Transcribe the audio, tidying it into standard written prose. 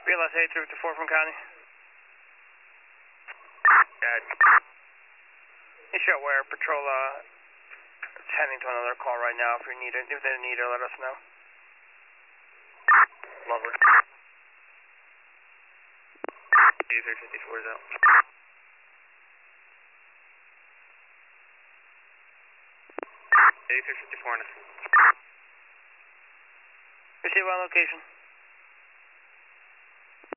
BLS 8354 from County. Got You show where patrol is heading to another call right now. If they need it, let us know. Lovely. 8354 is out. A354 in a Receive on location.